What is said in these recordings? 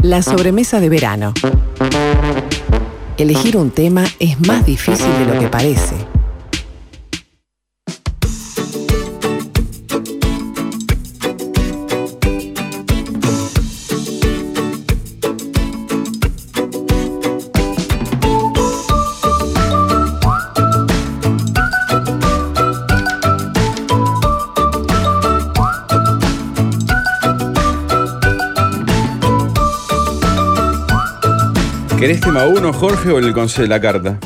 La sobremesa de verano. Elegir un tema es más difícil de lo que parece. ¿Querés tema 1, Jorge, o el consejo de la carta?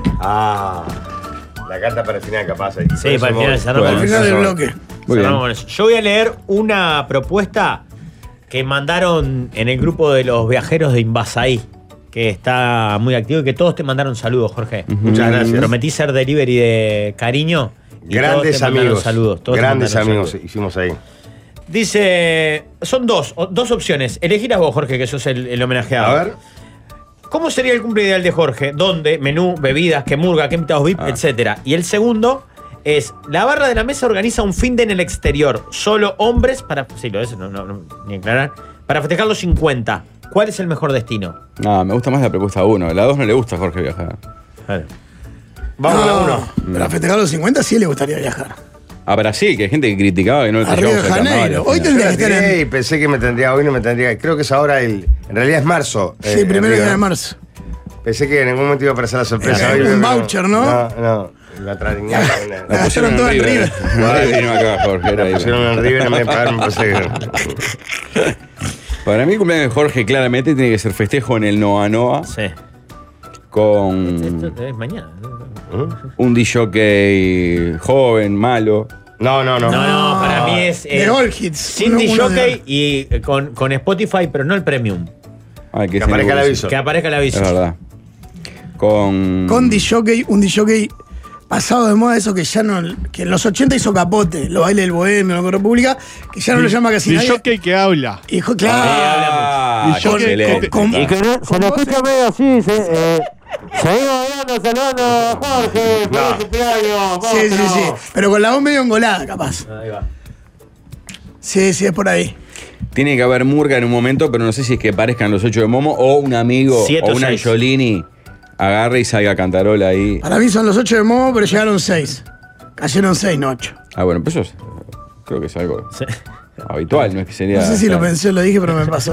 La carta para el final, capaz. Sí, para el final, cerramos. Al final del bloque. Muy bien. Con eso. Yo voy a leer una propuesta que mandaron en el grupo de los viajeros de Invasaí, que está muy activo y que todos te mandaron saludos, Jorge. Muchas gracias. Prometí ser delivery de cariño. Y Grandes todos te mandaron amigos. saludos. Todos te Grandes mandaron amigos saludos. hicimos ahí. Dice, son dos opciones. Elegirás vos, Jorge, que sos el homenajeado. A ver. ¿Cómo sería el cumple ideal de Jorge? ¿Dónde? Menú, bebidas, qué murga, qué invitados VIP, etcétera. Y el segundo es, la barra de la mesa organiza un finde en el exterior. Solo hombres para... Sí, lo es, no, ni aclarar. Para festejar los 50. ¿Cuál es el mejor destino? No, me gusta más la propuesta 1. La 2 no le gusta a Jorge viajar. Vamos a la 1. Para festejar los 50 sí le gustaría viajar. A Brasil, que hay gente que criticaba que no le A Río de llevamos al carnaval. Janeiro. Hoy tendría que estar en... Y pensé que me tendría hoy, no me tendría. Creo que es ahora en realidad es marzo. Sí, primero Río, de ¿no? marzo. Pensé que en algún momento iba a aparecer la sorpresa. Era Hoy, un pero voucher, ¿no? No, la trañada. La gastaron toda en River. Vino acá, Jorge. Era La ahí. pusieron en River en vez de pagarme, pensé que... Para mí el cumpleaños de Jorge claramente tiene que ser festejo en el Noa Noa Sí. con Esto es mañana. un DJ joven, malo. No. No, para mí es... De All Hits. Sin Uno de- jockey y con Spotify, pero no el premium. Ay, Que aparezca el aviso. Que aparezca el aviso. Es verdad. Con DJ, un DJ pasado de moda, eso que ya no. Que en los 80 hizo capote, los bailes del Bohemio, la República, que ya no lo llama casi El nadie. jockey que habla. Hijo, claro. Ah, Y yo que- excelente. con- Y con, se lo escucha medio así, seguimos saludando a Jorge, por el cumpleaños. Sí. Pero con la voz medio engolada, capaz. Ahí va. Sí, es por ahí. Tiene que haber murga en un momento, pero no sé si es que parezcan los 8 de Momo o un amigo 7 o o un 6. Angiolini agarre y salga a cantarola ahí. Para mí son los 8 de Momo, pero llegaron 6. Cayeron 6, no 8. Ah, bueno, pues eso creo que es algo Sí. habitual, no es que sería. No sé si lo pensé, lo dije, pero me pasó.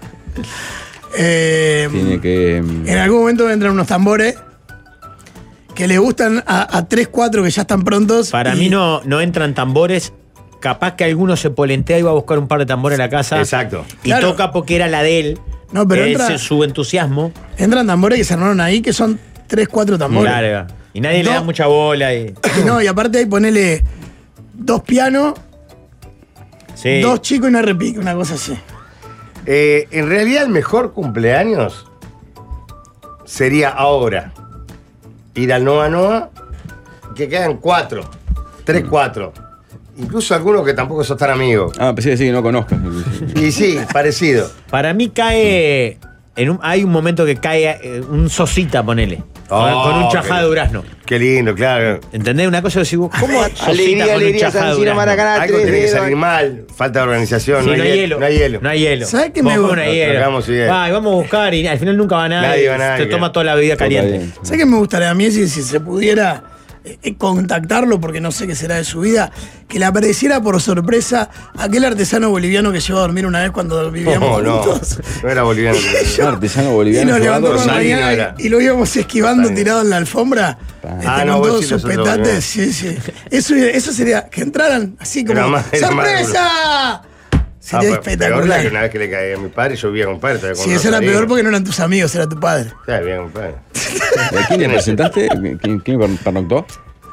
Tiene que. En algún momento vendrán unos tambores que le gustan a 3, 4 que ya están prontos. Para y- mí no entran tambores. Capaz que alguno se polentea y va a buscar un par de tambores a la casa. Exacto. Y Claro. toca porque era la de él. No, pero Ese entra- es su entusiasmo. Entran tambores que se armaron ahí, que son 3, 4 tambores. Claro. Y nadie le da No. mucha bola. Y Y aparte ahí ponele 2 pianos, sí. 2 chicos y una repique, una cosa así. En realidad el mejor cumpleaños sería ahora. Ir al Noa Noa, que quedan 4. 3, 4. Incluso algunos que tampoco sos tan amigos. Ah, pensé que sí, que no conozcas. Y sí, parecido. Para mí cae. Hay un momento que cae un sosita, ponele. Con un chajá de durazno. Qué lindo, claro. ¿Entendés? Una cosa que decís, ¿cómo sosita Alegría, con un alegría, chajá San de Siro, durazno? Maracaná, Algo 3 tiene que dedos. salir mal. Falta de organización. Sí, no hay hielo. No hay hielo. No hay hielo. ¿Sabés qué Vos me ponés gusta? una hielo. Tragamos hielo. Va, y vamos a buscar y al final nunca va nadie. Nadie va a nadie. Se toma toda la bebida caliente. ¿Sabes qué me gustaría a mí si se pudiera contactarlo, porque no sé qué será de su vida, que le apareciera por sorpresa aquel artesano boliviano que llegó a dormir una vez cuando vivíamos No, juntos? no era boliviano. Artesano Y boliviano. nos levantó por la Rosalino mañana era. y lo íbamos esquivando Rosalino. tirado en la alfombra. no, con vos todos sí sus nosotros, petates. ¿no? Sí. Eso sería, que entraran así como Era más- ¡sorpresa! Sería Peor la que espectacular. una vez que le caí a mi padre, yo vivía con mi padre. estaba con Sí, eso era Rosalino. peor porque no eran tus amigos, era tu padre. Sí, vivía con mi padre. ¿A quién le presentaste? ¿Quién pernoctó?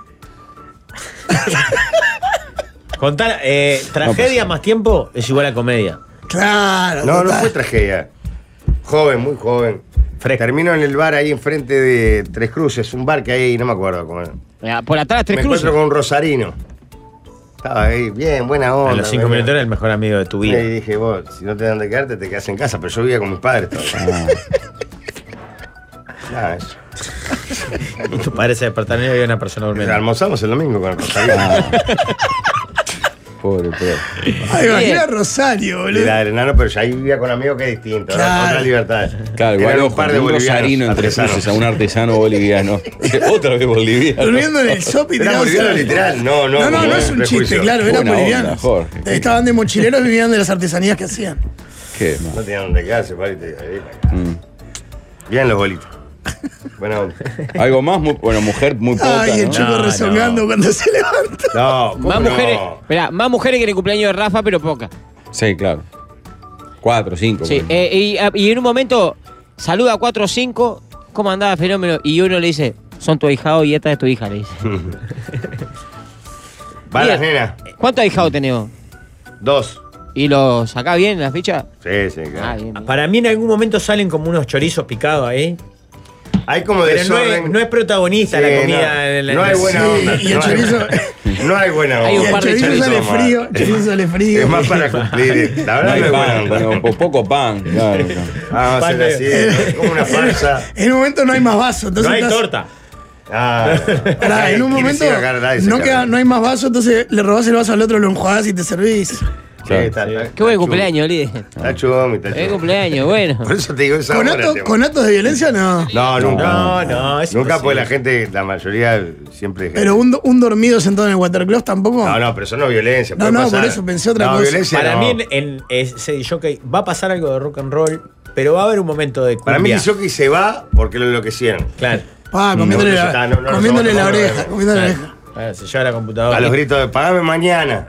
Contar, tragedia más tiempo es igual a comedia. Claro. No total. fue tragedia. Joven, muy joven. Fresco. Termino en el bar ahí enfrente de Tres Cruces, un bar que hay, no me acuerdo cómo era. Mira, por atrás, Me 3 cruces. encuentro con un rosarino. Estaba ahí, bien, buena onda. A los 5 bien. minutos era el mejor amigo de tu Y vida. dije, vos, si no te dan de quedarte, te quedas en casa. Pero yo vivía con mis padres todavía. Nada, eso. Y tu padre se despertaron y había una persona durmiendo. Almorzamos el domingo con el rosarino. Pobre. Ay, imagina Rosario, boludo. La del enano, pero ya ahí vivía con amigos que es distinto. Claro. Otra libertad. Claro, igual Eran ojo, un par de un rosarino bolivianos entre artesanos. cruces a un artesano boliviano. Otra vez boliviano. Durmiendo en el shopping. Era tirados boliviano a- literal, no No es un prejuicio. chiste, claro, eran Buena onda, bolivianos. Jorge. Estaban de mochileros, vivían de las artesanías que hacían. Qué No mal. tenían dónde quedarse, parece. Bien los bolitos. Buena onda. Algo más, bueno, mujer muy poca, Ay, el ¿no? chico No, rezongando cuando se levanta. No, ¿cómo Más no? mujeres, esperá, más mujeres que en el cumpleaños de Rafa, pero poca. Sí, claro. 4, 5. Sí, y en un momento saluda a 4 o 5, ¿cómo andaba fenómeno? Y uno le dice, son tu ahijado y esta es tu hija, le dice. Va las Bien. nenas. ¿Cuántos ahijados tenés vos? 2. ¿Y los sacás bien en la ficha? Sí, claro. Ah, bien. Para mí en algún momento salen como unos chorizos picados ahí. Hay como Pero no desorden. es, no es protagonista Sí, la comida. no. en la- No hay buena Sí, onda. y el no hay- chorizo- No hay buena Hay un onda. Y par el de chorizo sale chorizos, frío, man. el chorizo sale frío. Es más para cumplir. La No verdad hay no es buena pan, onda. bueno, poco pan, claro. Vamos a hacer así, es como una farsa. En un momento no hay más vaso. Entonces No hay estás- torta. Ah, Pará, en un ¿quién momento se iba a cagar? Nadie se no, caga. no hay más vaso, entonces le robás el vaso al otro, lo enjuagás y te servís. Sí, está Qué buen cumpleaños, líder. Está chumi, está Qué chumi. cumpleaños, bueno. Por eso te digo esa ¿Con, hora, tema. con actos de violencia no? No, nunca. No, es Nunca, pues imposible. la gente, la mayoría siempre. Pero un dormido sentado en el watercloset tampoco. No, pero eso no es violencia. No, puede no, pasar. por eso pensé otra no, cosa. Violencia Para no. mí en ese jockey va a pasar algo de rock and roll, pero va a haber un momento de cumbia. Para mí el jockey se va porque lo enloquecieron. Claro. Comiéndole, No, la, eso está, no, no, comiéndole no, la no, no, oreja, no. comiéndole la Claro. oreja. Claro, se lleva la computadora. A los gritos de pagame mañana.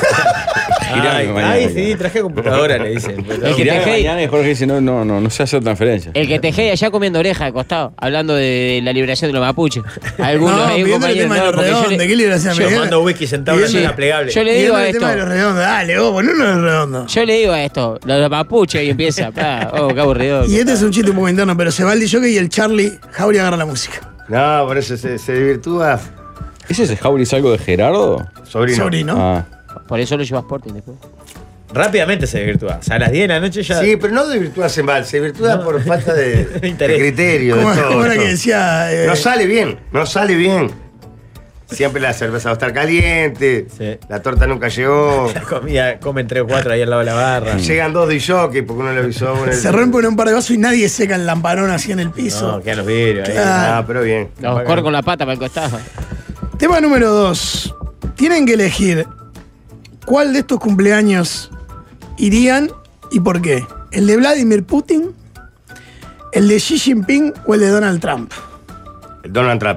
Ay, mañana. ay, sí, traje computadora, le dicen. El que Girá te mañana y Jorge dice, no se hace transferencia. El que tejea allá comiendo oreja de costado, hablando de la liberación de los mapuches. Algunos No, ahí, pidiendo el compañeros, tema de no, los porque yo redondos. le- ¿Qué liberación? Yo mando whisky sentado en Pidiendo- la plegable. yo le digo Pidiendo a el tema de los esto, redondos. Dale, vos, poné uno de los redondos. yo le digo a esto, los mapuches y empieza, qué aburrido. Y este es un chiste un poco interno, pero se va el DJ y el Charlie Jauri agarra la música. No, por eso se desvirtúa. ¿Ese es Jauri, es algo de Gerardo? Sobrino. Sobrino. Ah. Por eso lo lleva a Sporting después. Rápidamente se desvirtúa. O sea, a las 10 de la noche ya. Sí, pero no desvirtúase mal, se desvirtúa por falta de Interés. criterio. De ¿Cómo, todo, cómo era todo. que decía? No sale bien, no sale bien. Siempre la cerveza va a estar caliente, Sí. la torta nunca llegó. La comida, comen 3 o 4 ahí al lado de la barra. Llegan 2 de jockey porque uno le avisó. uno Se le- rompen un par de vasos y nadie seca el lamparón así en el piso. No, quedan los vidrios ahí. Claro. Ah, pero bien. Los corre con la pata para el costado. Tema número 2. Tienen que elegir cuál de estos cumpleaños irían y por qué. ¿El de Vladimir Putin, el de Xi Jinping o el de Donald Trump? El Donald Trump,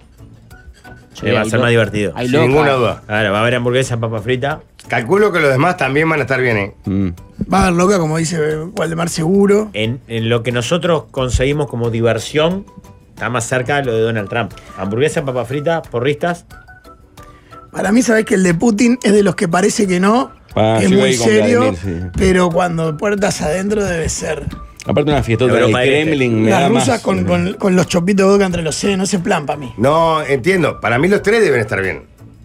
Sí, va a ser más divertido. Hay sin loca. ninguna duda. Ahora, va a haber hamburguesa, papa frita. Calculo que los demás también van a estar bien, ¿eh? Mm. Va a haber loca, como dice Waldemar, seguro. En lo que nosotros conseguimos como diversión, está más cerca de lo de Donald Trump. Hamburguesa, papa frita, porristas. Para mí, sabés que el de Putin es de los que parece que no, Ah, que es yo iba muy ahí con serio, Vladimir, sí. pero cuando puertas adentro debe ser. Aparte una fiestota del Europa del Este. Kremlin me Las da rusas más. con los chopitos de boca entre los senos, ese plan para mí. No, entiendo. Para mí los tres deben estar bien.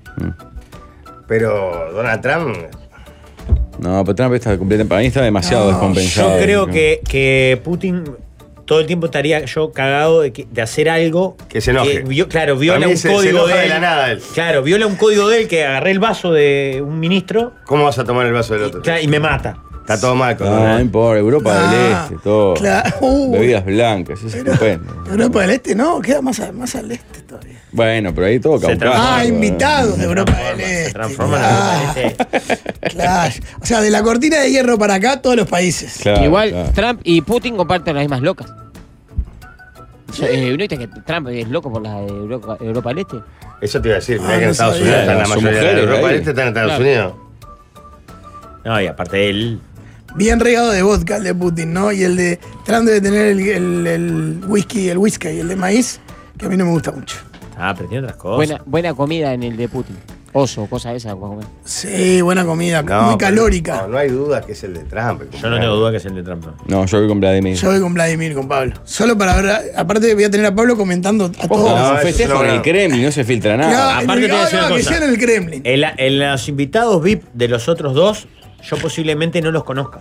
Pero Donald Trump. No, pero Trump está completamente, para mí está demasiado No, descompensado. Yo creo ¿no? que Putin todo el tiempo estaría yo cagado de hacer algo Que se enoje. claro, Para viola mí un se código enoja de de él. la nada él. Claro, viola un código de él que agarré el vaso de un ministro ¿Cómo vas a tomar el vaso del otro? y me mata. Está todo mal con No, no Donald. importa, Europa Ah, del Este, todo. claro. Bebidas blancas, es estupendo. Europa del Este no, queda más al este todavía. Bueno, pero ahí todo Se Caucaso. Ah, ¿verdad? invitados de Europa del Este. Se transforma en Claro. O sea, de la cortina de hierro para acá, todos los países. Claro, Igual claro. Trump y Putin comparten las mismas locas. ¿No viste que Trump es loco por la de Europa del Este? Eso te iba a decir. Ah, mirá que en no Estados sabía. Unidos están la Son mayoría de mujeres Europa ahí. del Este están en Estados Claro. Unidos. No, y aparte de él. Bien regado de vodka el de Putin, ¿no? Y el de Trump debe tener el whisky y el de maíz, que a mí no me gusta mucho. Estaba aprendiendo otras cosas. Buena comida en el de Putin. Oso, cosas de esas. para comer. Sí, buena comida, No, muy pero- calórica. No hay duda que es el de Trump. Yo no tengo duda que es el de Trump. ¿no? No, yo voy con Vladimir. Yo voy con Vladimir, con Pablo. Solo para ver, aparte voy a tener a Pablo comentando a Ojo, todos. No, un eso festejo es en una- el Kremlin, no se filtra nada. Claro, aparte te voy a decir una que cosa. sea en el Kremlin. En los invitados VIP de los otros dos, yo posiblemente no los conozca.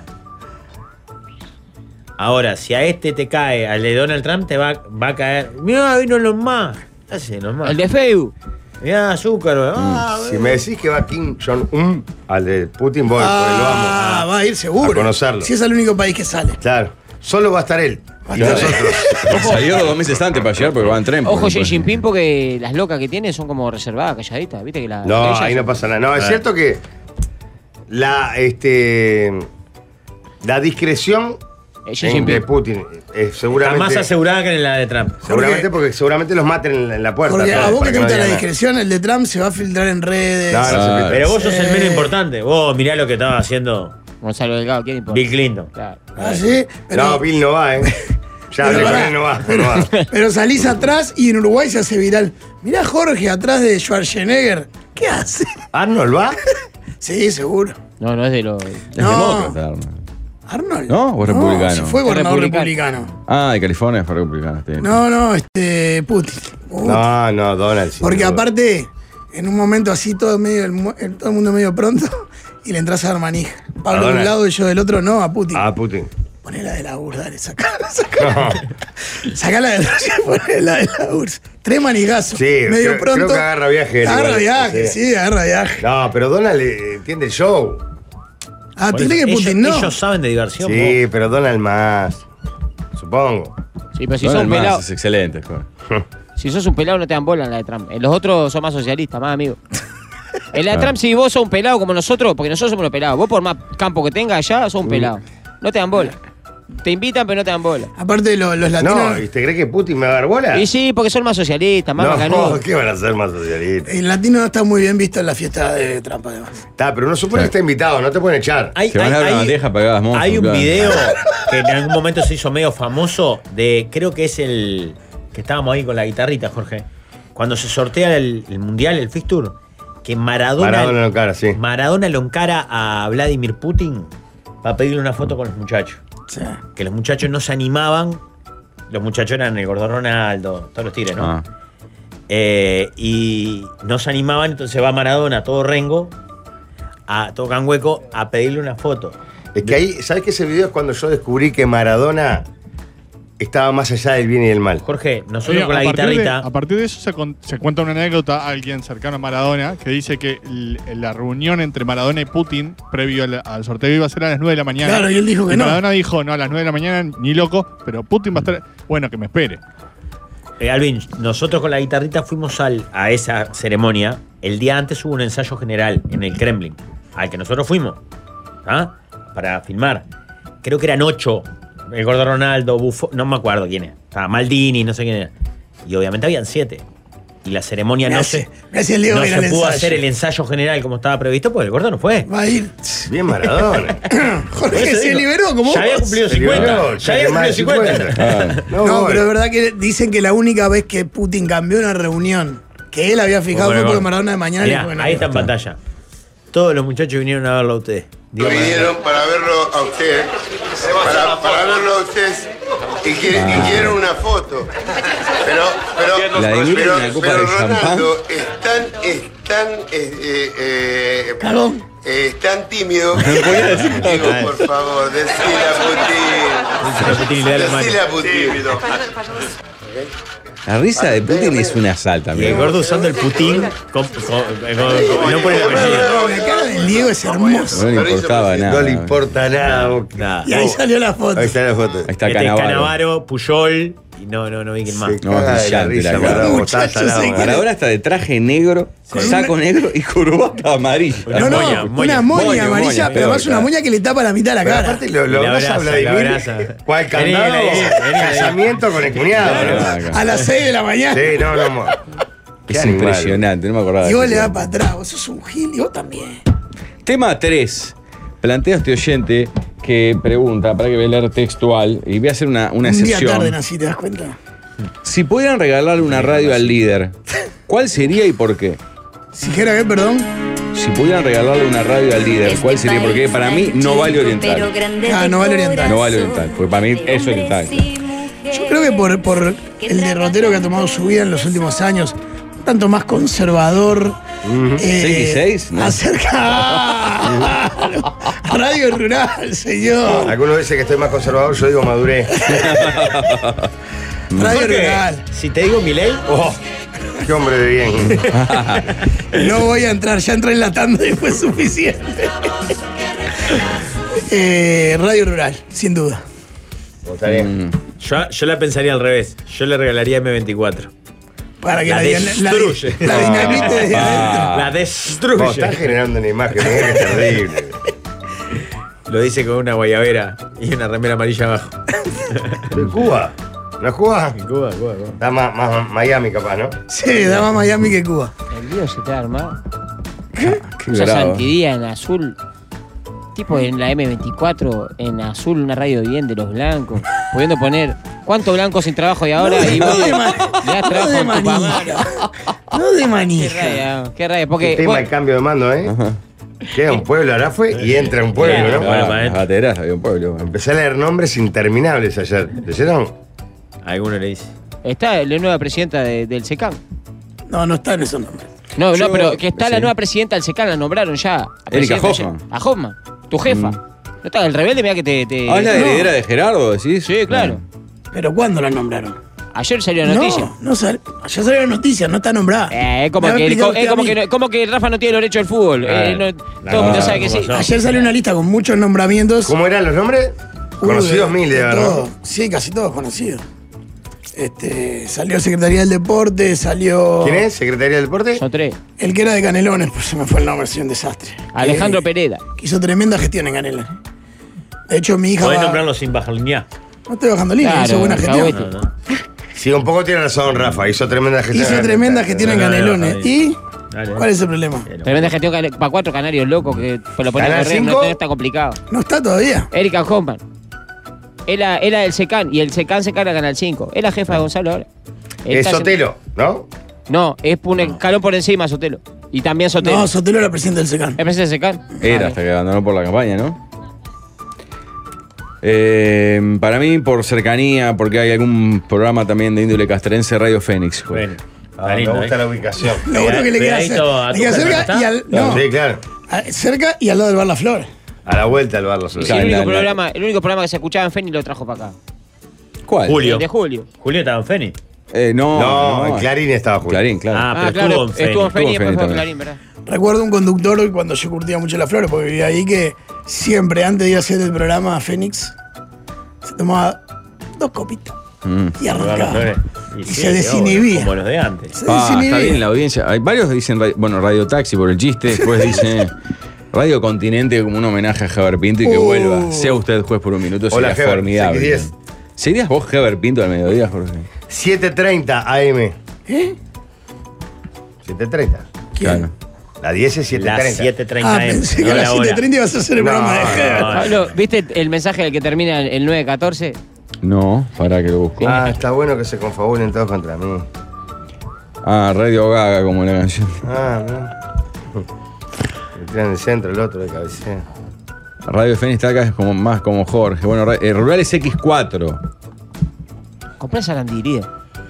Ahora, si a este te cae, al de Donald Trump te va a caer. Mira, vino los más. Hace los más. El de Facebook. Mirá, azúcar. Si me decís que va Kim Jong-un al de Putin, voy, porque lo amo. Va a ir seguro. A conocerlo. Si es el único país que sale. Claro. Solo va a estar él. Y Claro. nosotros. Salió 2 meses antes para llegar porque va en tren. Ojo, porque- Xi Jinping, porque las locas que tiene son como reservadas, calladitas. ¿Viste que la No, ellas- ahí no pasa nada. No, es cierto que la discreción Xi de Jinping. Putin Está seguramente. más asegurada que en la de Trump. Seguramente porque seguramente los maten en la puerta. Porque a todos, vos que para te no gusta la digan nada. discreción, el de Trump se va a filtrar en redes. No, no se Claro. filtra. Pero vos sos el Sí. menos importante. Vos mirá lo que estaba haciendo Gonzalo Delgado, ¿quién importa? Bill Clinton. Claro. Ah, sí, pero, No, Bill no va, Ya Pero hablé con pará. él, no va. No va. pero salís atrás y en Uruguay se hace viral. Mirá Jorge atrás de Schwarzenegger. ¿Qué hace? ¿Arnold va? Sí, seguro. No es de los. Es No. demócrata, Arnold. Arnold. ¿No? ¿O es republicano? se fue gobernador republicano. republicano. Ah, de California fue republicano. Sí. No, Putin. No, Donald. sin Porque duda. aparte, en un momento así, todo el mundo medio pronto, y le entras a dar manija. Pablo de un Donald. lado y yo del otro, no, a Putin. Ah, Putin. Ponela de la URSS, dale, sacala. Sacala de Rusia y ponela de la URSS. 3 manigazos. Sí, medio creo pronto. que agarra viaje. Agarra igual. viaje, sí, agarra viaje. No, pero Donald entiende el show. Ah, Por tiene eso, que Putin ellos, no. ellos saben de diversión. Sí, pero Donald más. Supongo. Sí, pero si Donald sos un Mas pelado. es excelente. joder. Si sos un pelado, no te dan bola en la de Trump. Los otros son más socialistas, más amigos. En la de Trump, si vos sos un pelado como nosotros, porque nosotros somos los pelados. Vos, por más campo que tengas allá, sos un pelado. No te dan bola. Te invitan, pero no te dan bola. Aparte, los latinos. No, ¿y te crees que Putin me va a dar bola? Y sí, porque son más socialistas, más macanudos. No, ¿qué van a ser más socialistas? El latino no está muy bien visto en la fiesta de Trump, además. Está, pero uno supone que está invitado, no te pueden echar. Hay, Se van a dar una bandeja para que hagas monstruos, hay un claro. video que en algún momento se hizo medio famoso de, creo que es el que estábamos ahí con la guitarrita, Jorge, cuando se sortea el mundial, el fixture, que Maradona lo encara, sí. Maradona lo encara a Vladimir Putin para pedirle una foto con los muchachos. O sea, Que los muchachos no se animaban. Los muchachos eran el Gordo Ronaldo, todos los tigres, ¿no? Ah. Y no se animaban, entonces va Maradona, todo rengo, a todo cangueco, a pedirle una foto. Es que ahí, ¿sabes que ese video es cuando yo descubrí que Maradona estaba más allá del bien y del mal? Jorge, nosotros Oiga, con la a partir de- guitarrita. a partir de eso se cuenta una anécdota a alguien cercano a Maradona que dice que la reunión entre Maradona y Putin previo al sorteo iba a ser a las 9 de la mañana. Claro, y él dijo que no. Maradona dijo, no, a las 9 de la mañana ni loco, pero Putin va a estar, bueno, que me espere. Alvin, nosotros con la guitarrita fuimos a esa ceremonia. El día antes hubo un ensayo general en el Kremlin, al que nosotros fuimos, ¿ah? Para filmar. Creo que eran 8. El Gordo Ronaldo, Buffon, no me acuerdo quién era. Estaba Maldini, no sé quién era. Y obviamente habían 7. Y la ceremonia Gracias al Diego no era se el pudo ensayo. hacer el ensayo general como estaba previsto, porque el Gordo no fue. va a ir. Bien Maradona. Jorge Por eso se digo, liberó como ya había vos. cumplido Se 50. liberó, Ya había más de cumplido 50. No, voy. pero es verdad que dicen que la única vez que Putin cambió una reunión que él había fijado Bueno, fue porque bueno. Maradona de mañana Mirá, le dijo que no. ahí está en pantalla. Todos los muchachos vinieron a verlo a ustedes. Vinieron para verlo a usted, para verlo a usted y quieren una foto. Pero Vladimir en una copa de Ronaldo Cagón. es tan tímido. podía decir nada. Digo, por favor, decile a Putin y le da la Putin. mano. Decile a Putin. La risa de Putin es una salta, Y el amigo. gordo usando el Putin no pone el apellido. La cara del Diego es hermosa. No le importaba nada. No le importa nada. Nada. Y ahí salió la foto. Ahí está la foto. Ahí está Este es Cannavaro. Canavaro, Puyol y no vi quién más. Se No, caga de la brillante risa, la cara. Maradona, Muchachos, está salado, se Maradona. Maradona está de traje negro, saco negro y corbata amarilla. Una No, no, moña, una moña. moña amarilla, pero además una moña que le tapa la mitad de la Pero cara. aparte lo Y la vas a abraza, y la Vladimir. abraza. ¿Cuál Vení, candado? vení, Casamiento con el cuñado. Claro. ¿no? A las 6 de la mañana. Sí, no. Qué Es animal. impresionante, no me acordaba. Y vos de le eso. das para atrás, vos sos un gil y vos también. Tema 3. Plantea este oyente que pregunta, para que voy a leer textual, y voy a hacer una Un día sesión. tarde nací, ¿te das cuenta? Si pudieran regalarle una radio al líder, ¿cuál sería y por qué? Si dijera que, perdón. Si pudieran regalarle una radio al líder, ¿cuál sería? Porque para mí no vale oriental. Ah, no vale oriental. No vale oriental, porque para mí es oriental. Yo creo que por el derrotero que ha tomado su vida en los últimos años, un tanto más conservador. 6 y 6, ¿no? Acerca a Radio Rural, señor. Algunos dicen que estoy más conservador, yo digo maduré. Radio Jorge, Rural. si te digo Milei, Qué hombre de bien. No voy a entrar, ya entré en la tanda y fue suficiente. Radio Rural, sin duda. Yo la pensaría al revés. Yo le regalaría M24. Para que La destruye. la dinamite de adentro. La destruye. No, están generando una imagen que es terrible. Lo dice con una guayabera y una remera amarilla abajo. ¿De Cuba? ¿No es Cuba? Cuba. Está más Miami capaz, ¿no? Sí, da más Miami que Cuba. El lío se te ha armado. Qué Usa bravo. Santidía en azul. Tipo en la M24, en azul, una radio bien de los blancos. Pudiendo poner ¿cuántos blancos sin trabajo hay ahora? Y vos le das trabajo en tu mamá. No de Qué manija. raya, qué raya. El Porque tema vos- del cambio de mando, ¿eh? Queda un pueblo, ahora fue y entra un pueblo, ¿no? Bueno, Las maestro. bateras había un pueblo. Empecé a leer nombres interminables ayer. ¿Leyeron? Alguno le dice. está la nueva presidenta del SECAM. No está en esos nombres. No, Yo- no, pero que está la sí. nueva presidenta del SECAM, la nombraron ya. A Erika presidenta Hoffman. ayer. A Hoffman, tu jefa. ¿No está el rebelde? Mira que te. Ah, ¿es la no. heredera de Gerardo, decís? Sí, claro. ¿Pero cuándo la nombraron? Ayer salió la noticia. No, ya salió la noticia, no está nombrada. Es como Me va a que, explicar usted a mí. como que Rafa no tiene los derechos del fútbol. Todo el mundo sabe que sí. ¿cómo son? Ayer salió una lista con muchos nombramientos. ¿Cómo eran los nombres? Conocidos mil, de verdad. todo. Sí, casi todos conocidos. Salió Secretaría del Deporte, salió. ¿Quién es? ¿Secretaría del Deporte? Son tres. El que era de Canelones, pues se me fue el nombre, soy un desastre. Alejandro Que Pereda. hizo tremenda gestión en Canelones. De hecho, mi hija. Podés va- nombrarlo sin bajar línea. No estoy bajando línea, Claro, hizo buena gestión. Cahuete. No. Sí, un poco tiene razón, Rafa. Hizo tremenda gestión. Hizo tremenda gestión en No, no, no, Canelones. no, ¿Y Dale. cuál es el problema? Tremenda gestión para 4 canarios locos que lo ponen a ¿Canal correr, no, 5? no está complicado. No está todavía. Erika Hoffman. Era del SECAN y el SECAN se carga Canal 5. Es la jefa de Gonzalo ahora. Es Está Sotelo, ¿no? No, es un escalón por encima Sotelo. Y también Sotelo. No, Sotelo era presidente del SECAN. ¿Es presidente del SECAN? Era Ah, hasta que abandonó por la campaña, ¿no? Para mí, por cercanía, porque hay algún programa también de índole castrense, Radio Fénix. Bueno. Ah, Está me lindo, gusta ¿eh? la ubicación. Lo bueno que le queda Pegadito a le queda tu cerca casa, y ¿no al. No, Sí, claro. cerca y al lado del Bar La Flor. A la vuelta al bar los Sí, Claro, el, único la- programa que se escuchaba en Fénix lo trajo para acá. ¿Cuál? Julio. El de Julio. Julio estaba en Feni. No, en Clarín estaba Julio. Clarín, claro. Ah, pero claro, estuvo en Fénix y Estuvo en después fue Fénix a también. Clarín, ¿verdad? Recuerdo un conductor cuando yo curtía mucho Las Flores, porque vivía ahí, que siempre antes de ir a hacer el programa Fénix, se tomaba 2 copitas y arrancaba. Y se desinhibía. Como los de antes. Se Ah, está desinhibía. bien la audiencia. Hay varios dicen, bueno, Radio Taxi por el chiste, después dice Radio Continente como un homenaje a Javier Pinto y que vuelva. Sea usted juez por un minuto, Hola, sería Heber, formidable. X10. ¿Serías vos Javier Pinto al mediodía, Jorge? 7:30 AM. ¿Eh? 7:30. ¿Quién? Claro. La 10 es Las 7:30. 7:30 Ah, M. pensé que no a las la hora. 7:30 ibas a hacer el No, programa de Heber. no. Pablo, ¿viste el mensaje del que termina el 914? No, para que lo busco. Ah, está bueno que se confabulen todos contra mí. Ah, Radio Gaga, como la canción. Ah, no. El tren en el centro, el otro de cabecera. Radio Fénix está acá, es como más como Jorge. Bueno, Rural es X4. Comprá esa landiría.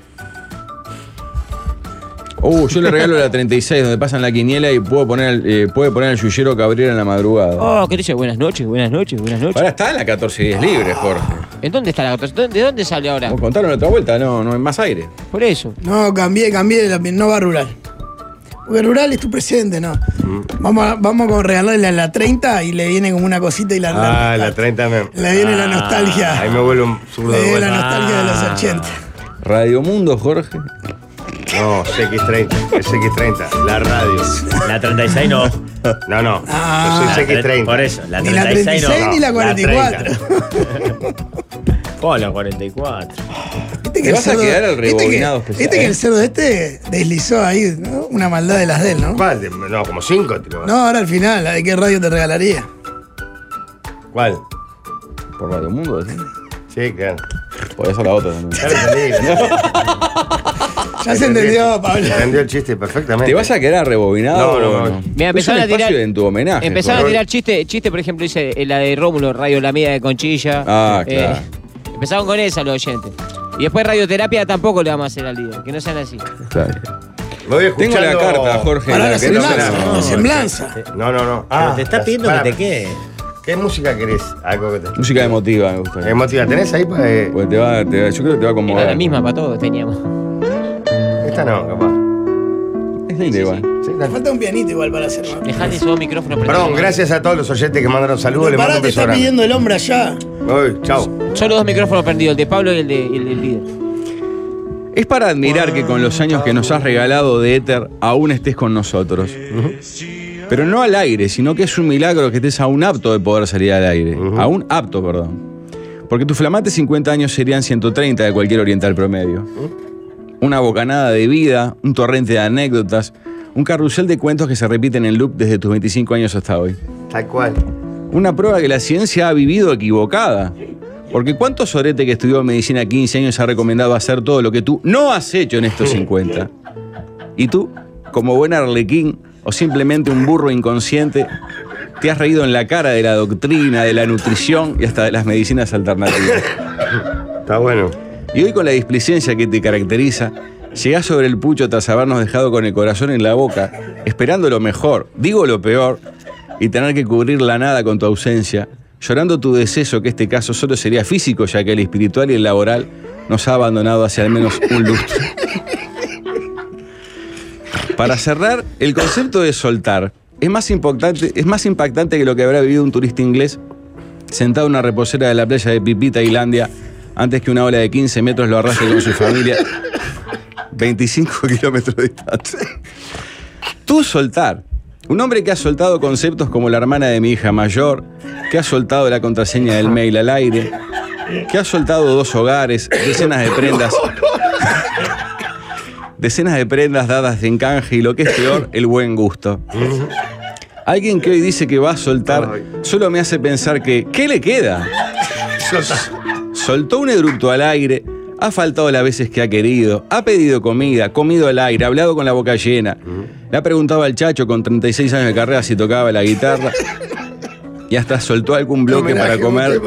Yo le regalo la 36, donde pasan la quiniela y puede poner el yuyero Cabrera en la madrugada. Oh, ¿qué dice? Buenas noches, buenas noches, buenas noches. Ahora está en la 1410 libre, Jorge. ¿En dónde está la 14? ¿De dónde sale ahora? Vos contaron la otra vuelta, no hay más aire. Por eso. No, cambié, no va rural. Porque rural es tu presente, ¿no? Vamos a regalarle a la 30 y le viene como una cosita y Ah, la 30 me. le viene la nostalgia. Ahí me vuelve un zurdo Le de viene la vuelta. nostalgia de los 80. Radio Mundo, Jorge. No, CX30. Es CX30. La radio. La 36 no. No. Ah. Yo soy CX30. Por eso, la Ni la 36 36 no. ni la la 44. Oh, la 44. ¿Viste Te vas a quedar al rebobinado especial, Viste que el cerdo este deslizó ahí, ¿no? Una maldad de las de él, ¿no? ¿Cuál? No, como 5. No, ahora al final, ¿de qué radio te regalaría? ¿Cuál? Por Radio Mundo, ¿sí? Sí, claro. Podés hacer la otra también. Ya lo entendí. Ya se entendió, Pablo. Entendió el chiste perfectamente. ¿Te vas a quedar rebobinado? No, o no. Mira, empezaron Es a un espacio tirar. en tu homenaje. Empezaron a Jorge. tirar chiste, por ejemplo, dice la de Rómulo, Radio La Mía de Conchilla. Ah, claro. Empezaron con esa los oyentes. Y después radioterapia tampoco le vamos a hacer al líder, que no sean así. Claro. Me voy Tengo escuchando. la carta, Jorge. Para ¿la la querés semblanza. hacer? La semblanza. No. Pero te está pidiendo que te quede. ¿Qué música querés? Algo que te. Música emotiva, me gusta. Emotiva. ¿Tenés ahí? Pues yo creo que te va a Era conmover. la misma para todos teníamos. Esta no, capaz. linda igual. Sí, Le dale. falta un pianito igual para hacer más. Dejate esos dos micrófonos Perdón, gracias a todos los oyentes que mandaron saludos. Les mando Pará, un te beso está grande. pidiendo el hombre allá. Uy, chao. Solo dos micrófonos prendidos, el de Pablo y el del líder. Es para admirar que con los años que nos has regalado de éter aún estés con nosotros. Pero no al aire, sino que es un milagro que estés aún apto de poder salir al aire. Aún apto, perdón. Porque tus flamantes 50 años serían 130 de cualquier oriental promedio. Una bocanada de vida, un torrente de anécdotas, un carrusel de cuentos que se repiten en loop desde tus 25 años hasta hoy. Tal cual. Una prueba que la ciencia ha vivido equivocada. Porque ¿cuánto sorete que estudió medicina 15 años ha recomendado hacer todo lo que tú no has hecho en estos 50? Y tú, como buen arlequín o simplemente un burro inconsciente, te has reído en la cara de la doctrina, de la nutrición y hasta de las medicinas alternativas. Está bueno. Y hoy con la displicencia que te caracteriza, llegás sobre el pucho tras habernos dejado con el corazón en la boca, esperando lo mejor, digo lo peor, y tener que cubrir la nada con tu ausencia, llorando tu deceso, que este caso solo sería físico, ya que el espiritual y el laboral nos ha abandonado hace al menos un lustro. Para cerrar, el concepto de soltar es más impactante que lo que habrá vivido un turista inglés sentado en una reposera de la playa de Phi, Tailandia, antes que una ola de 15 metros lo arrastre con su familia 25 kilómetros de distancia. Tú soltar. Un hombre que ha soltado conceptos como la hermana de mi hija mayor, que ha soltado la contraseña del mail al aire, que ha soltado 2 hogares, decenas de prendas dadas en canje y, lo que es peor, el buen gusto. Alguien que hoy dice que va a soltar solo me hace pensar que ¿qué le queda? Soltó un eructo al aire, ha faltado las veces que ha querido, ha pedido comida, comido al aire, ha hablado con la boca llena, le ha preguntado al chacho con 36 años de carrera si tocaba la guitarra y hasta soltó algún bloque para comer.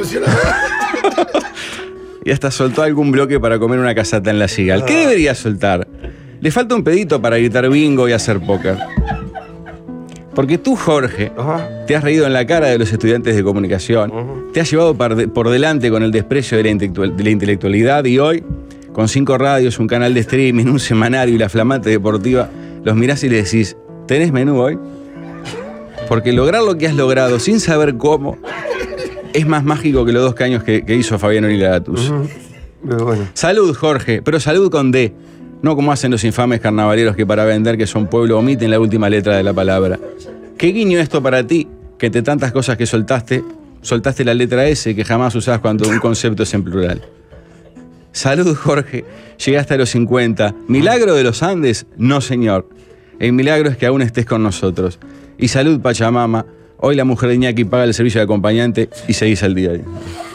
Y hasta soltó algún bloque para comer una casata en la Sigal. ¿Qué debería soltar? Le falta un pedito para gritar bingo y hacer póker. Porque tú, Jorge, te has reído en la cara de los estudiantes de comunicación, te has llevado por delante con el desprecio de la intelectualidad y hoy, con 5 radios, un canal de streaming, un semanario y la flamante deportiva, los mirás y le decís, ¿tenés menú hoy? Porque lograr lo que has logrado sin saber cómo es más mágico que los 2 caños que hizo Fabián Oliveratus. Bueno. Salud, Jorge, pero salud con D. No como hacen los infames carnavaleros que para vender que son pueblo omiten la última letra de la palabra. ¿Qué guiño esto para ti, que entre tantas cosas que soltaste la letra S que jamás usás cuando un concepto es en plural? Salud, Jorge, llegaste a los 50. ¿Milagro de los Andes? No, señor. El milagro es que aún estés con nosotros. Y salud, Pachamama. Hoy la mujer de Iñaki paga el servicio de acompañante y seguís al diario.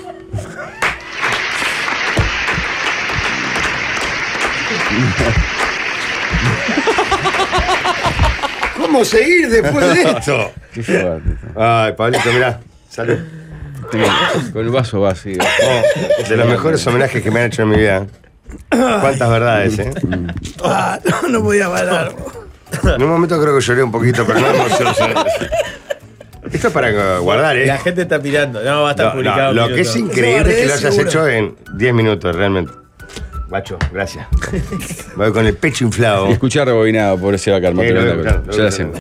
¿Cómo seguir después de esto? Qué fuerte. Ay, Pablito, mirá. Salud. Con el vaso vacío. De los mejores homenajes que me han hecho en mi vida. Cuántas verdades, ¿eh? No podía parar. En un momento creo que lloré un poquito, pero no emociono. Esto es para guardar, ¿eh? La gente está mirando. No, va a estar No, publicado. lo un que es minuto. increíble es que lo hayas Seguro. hecho en 10 minutos, realmente. Macho, gracias. Me voy con el pecho inflado. Y escuchar rebobinado, por ese vaca, Sí, lo voy a escuchar, lo voy a Ya la escuchar. hacemos.